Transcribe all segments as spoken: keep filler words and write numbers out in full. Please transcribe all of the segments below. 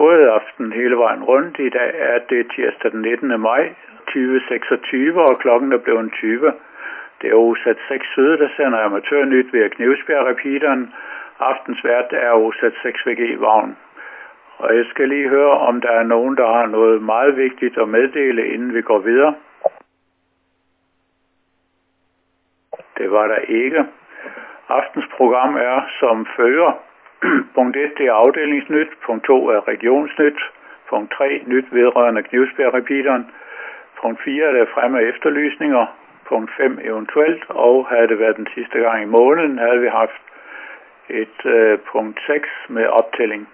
God aften hele vejen rundt. I dag er det tirsdag den nittende maj tyve seksogtyve, og klokken er blevet tyve. Det er O Z seks Syd, der sender amatørnyt via Knivsbjerg Repeateren. Aftens vært er O Z seks V G Vagn. Og jeg skal lige høre, om der er nogen, der har noget meget vigtigt at meddele, inden vi går videre. Det var der ikke. Aftens program er som følger. Punkt et, det er afdelingsnyt. Punkt to er regionsnyt. Punkt tre, nyt vedrørende Knivsbjerg Repeateren. Punkt fire, det er fremme af efterlysninger. Punkt fem, eventuelt. Og havde det været den sidste gang i måneden, havde vi haft et øh, punkt seks med optælling.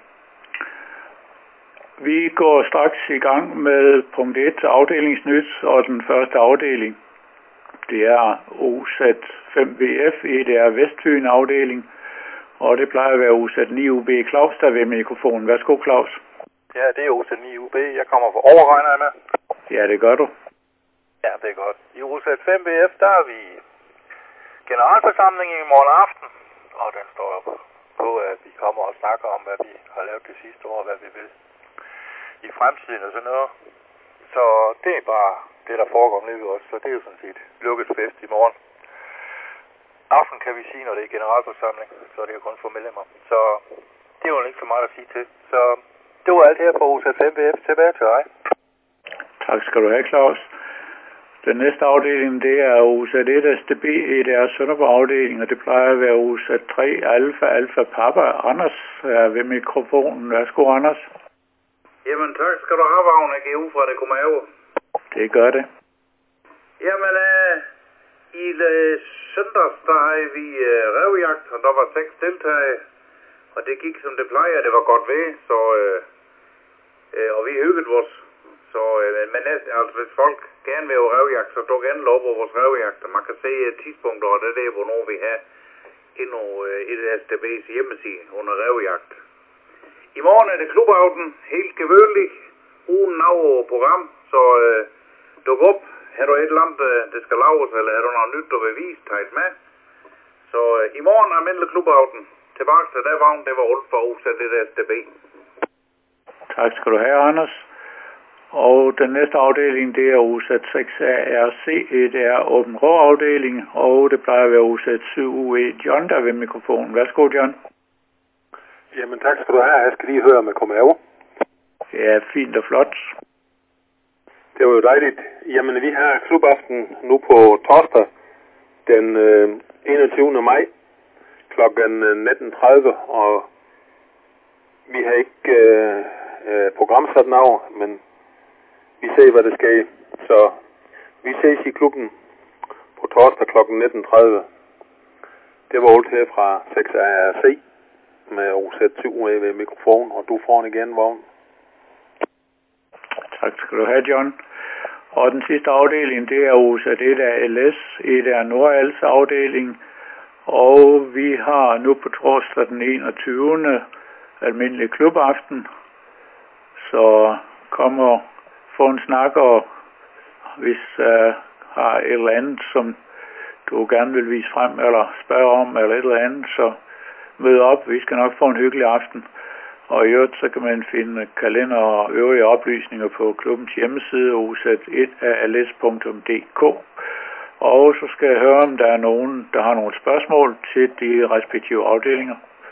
Vi går straks i gang med punkt et, afdelingsnyt, og den første afdeling. Det er O Z fem V F, det er Vestfyn afdeling, og det plejer at være O Z ni U B. Claus, der er ved mikrofonen. Værsgo, Claus. Ja, det er O Z ni U B. Jeg kommer fra overregner med. Ja, det gør du. Ja, det er godt. I O Z fem V F, der er vi generalforsamling i morgen aften, og den står på, at vi kommer og snakker om, hvad vi har lavet det sidste år, hvad vi vil i fremtiden og sådan noget. Så det er bare det, der foregår nede ved os, så det er jo sådan set lukket fest i morgen. Aften kan vi sige, når det er generalforsamling, så er det jo kun for medlemmer. Så det er jo ikke så meget at sige til. Så det var alt her på O Z fem V F. Tilbage til dig. Tak skal du have, Claus. Den næste afdeling, det er O Z et S D B, det er Sønderborg afdeling, og det plejer at være O Z tre Alfa Alfa Papa. Anders er ved mikrofonen. Værsgo, Anders. Jamen tak skal du have, Vagn. Jeg går ud fra, det kommer over. Det gør det. Jamen, øh, i øh, søndags, der havde vi øh, rævejagt, og der var seks deltagere, og det gik som det plejer, det var godt ved, så, øh, øh, og vi hyggede vores. Så, øh, men altså, hvis folk gerne vil have rævejagt, så duk endelig op over vores rævejagt, og man kan se uh, tidspunkter, og det er det, hvornår vi har endnu uh, et S D B's hjemmeside under rævejagt. I morgen er det klubaften, helt gewøhnligt, uden navn og program, så øh, duk op. Har du et eller andet, det skal laves, eller har du noget nyt, du vil vise, tag et med. Så øh, i morgen er almindelig klubaften. Tilbage til der Vagn, det var alt for O Z et S D B. Tak skal du have, Anders. Og den næste afdeling, det er O Z seks A R C, det er Åben Rå afdeling, og det plejer at være O Z syv U E. John, der er ved mikrofonen. Værsgo, John. Jamen tak skal du have. Jeg skal lige høre, om jeg kommer over. Ja, fint og flot. Det var jo dejligt. Jamen vi har klubaften nu på torsdag den øh, enogtyvende maj klokken nitten tredive, og vi har ikke øh, øh, programsat navn, men vi ser, hvad det skal. Så vi ses i klubben på torsdag klokken nitten tredive. Det var alt her fra seks A R C med O Z syv ved mikrofon, og du får den igen, Vagn. Tak skal du have, John. Og den sidste afdeling, det er O Z et A L S, et er Nordals afdeling, og vi har nu på torsdag den enogtyvende almindelig klubaften, så kom og få en snak, og hvis du uh, har et eller andet, som du gerne vil vise frem, eller spørge om, eller et eller andet, så mød op. Vi skal nok få en hyggelig aften. Og i øvrigt, så kan man finde kalender og øvrige oplysninger på klubbens hjemmeside O Z et A L S punktum D K. Og så skal jeg høre, om der er nogen, der har nogle spørgsmål til de respektive afdelinger.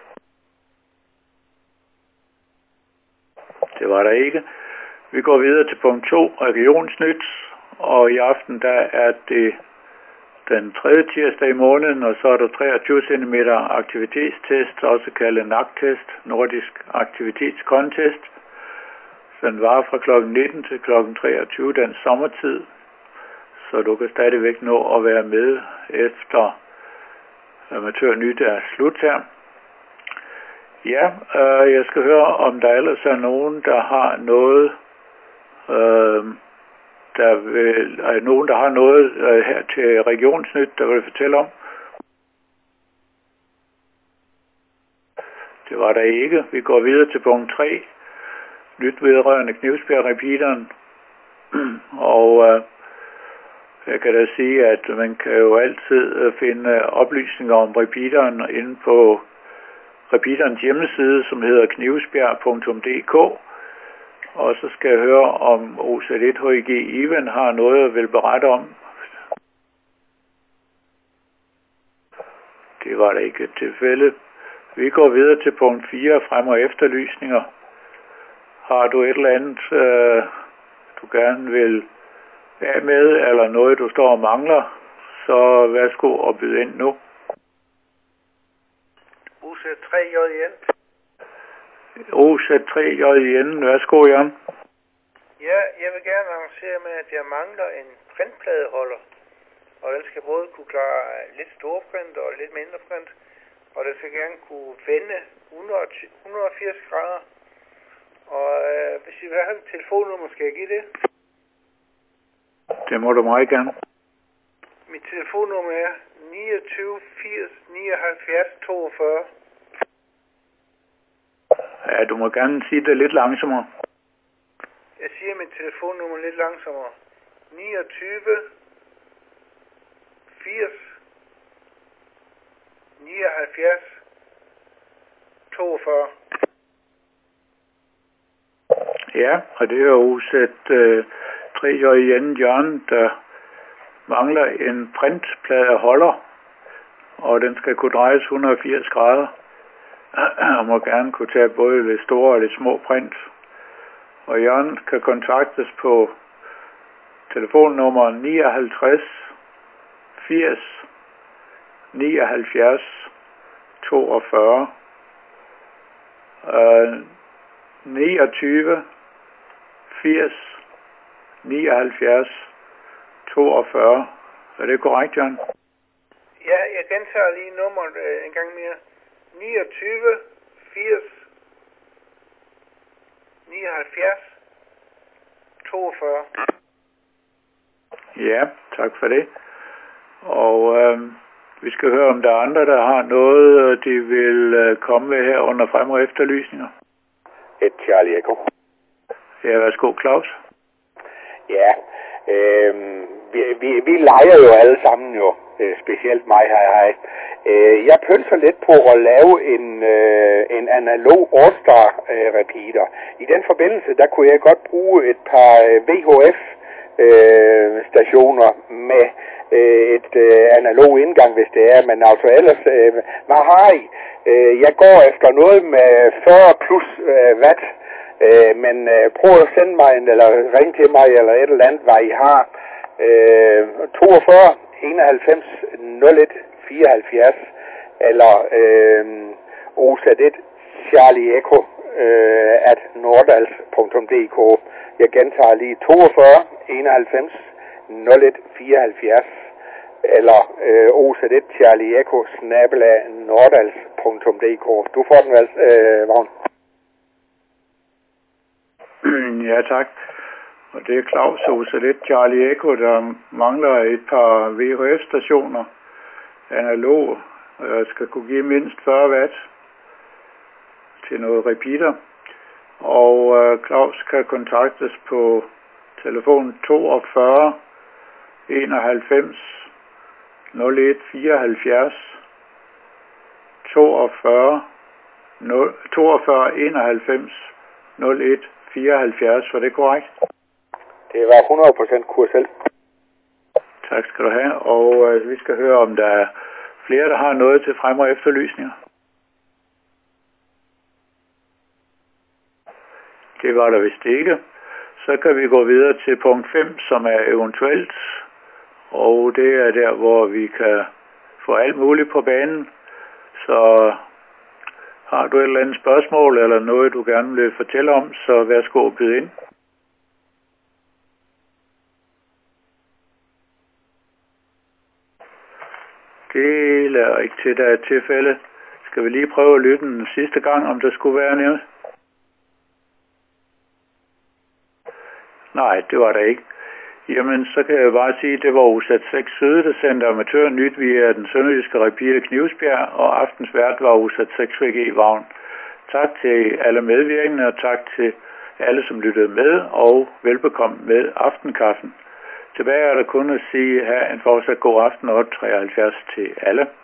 Det var der ikke. Vi går videre til punkt to, regionsnyt. Og i aften, der er det den tredje tirsdag i måneden, og så er der treogtyve centimeter aktivitetstest, også kaldet N A C-test, Nordisk Aktivitetskontest. Den varer fra klokken nitten til klokken treogtyve den sommertid, så du kan stadigvæk nå at være med efter amatørnyt er slut her. Ja, øh, jeg skal høre, om der ellers er nogen, der har noget... Øh, Der vil, er nogen, der har noget uh, her til regionsnyt, der vil fortælle om. Det var der ikke. Vi går videre til punkt tre. Nyt vedrørende Knivsbjerg Repeateren. Og uh, jeg kan da sige, at man kan jo altid finde oplysninger om repeateren inde på repeaterens hjemmeside, som hedder knivsbjerg punktum D K. Og så skal jeg høre, om O Z et H I G Even har noget at vil berette om. Det var da ikke et tilfælde. Vi går videre til punkt fire, frem- og efterlysninger. Har du et eller andet, øh, du gerne vil af med, eller noget, du står og mangler, så værsgo og byde ind nu. O Z tre J N. O Z tre J N, værsgo, Jan. Ja, jeg vil gerne arrangere med, at jeg mangler en printpladeholder. Og den skal både kunne klare lidt store print og lidt mindre print. Og den skal gerne kunne vende hundrede og firs grader. Og øh, hvis I vil have en telefonnummer, skal jeg give det? Det må du meget gerne. Mit telefonnummer er niogtyve firs nioghalvfjerds toogfyrre. Ja, du må gerne sige det lidt langsommere. Jeg siger mit telefonnummer lidt langsommere. niogtyve firs nioghalvfjerds toogfyrre. Ja, og det er jo set øh, tre J N Jørgen, der mangler en printpladeholder, og den skal kunne drejes et hundrede og firs grader. Og må gerne kunne tage både lidt store og lidt små print. Og Jørgen kan kontaktes på telefonnummer nioghalvtreds firs nioghalvfjerds toogfyrre. Øh, niogtyve firs nioghalvfjerds toogfyrre. Er det korrekt, Jørgen? Ja, jeg gentager lige nummeret øh, en gang mere. niogtyve firs nioghalvfjerds toogfyrre. Ja, tak for det. Og øh, vi skal høre, om der er andre, der har noget, de vil øh, komme med her under frem- og efterlysninger. Et Charlie Echo. Ja, værsgo, Claus. Ja, øh, vi, vi, vi leger jo alle sammen jo, øh, specielt mig, hej hej. Øh, jeg pølser lidt på at lave en, øh, en analog All-Star øh, repeater. I den forbindelse, der kunne jeg godt bruge et par V H F øh, stationer med øh, et øh, analog indgang, hvis det er, men altså ellers, øh, hvad har I? Øh, jeg går efter noget med fyrre plus øh, watt. Øh, men øh, prøv at sende mig en, eller ring til mig, eller et eller andet, hvad I har. Øh, toogfyrre enoghalvfems nul et fireoghalvfjerds, eller øh, O Z et Charlie Echo øh, at nordals punktum d k. Jeg gentager lige toogfyrre enoghalvfems nul et fireoghalvfjerds, eller øh, O Z et Charlie Echo snabel-a nordals punktum d k. Du får den vel, øh, Vagn? Ja, tak. Og det er Claus O Z et Charlie Echo, der mangler et par V H F-stationer. Analog øh, skal kunne give mindst fyrre watt til noget repeater. Og øh, Claus kan kontaktes på telefon toogfyrre enoghalvfems nul et fireoghalvfjerds, toogfyrre enoghalvfems nul et fireoghalvfjerds, var det korrekt? Det var hundrede procent kurs selv. Tak skal du have, og øh, vi skal høre, om der er flere, der har noget til frem- og efterlysninger. Det var der vist ikke. Så kan vi gå videre til punkt fem, som er eventuelt, og det er der, hvor vi kan få alt muligt på banen. Så har du et eller andet spørgsmål, eller noget, du gerne vil fortælle om, så værsgo og byde ind. Det lader ikke til, der er et tilfælde. Skal vi lige prøve at lytte den sidste gang, om der skulle være noget? Nej, det var der ikke. Jamen, så kan jeg bare sige, at det var O Z seks Syd, der sendte amatør nyt via den sønderjyske repeater Knivsbjerg, og aftens vært var O Z seks V G Vagn. Tak til alle medvirkende, og tak til alle, som lyttede med, og velbekomme med aftenkaffen. Tilbage er der kun at sige, have en fortsat god aften, og treoghalvfjerds til alle.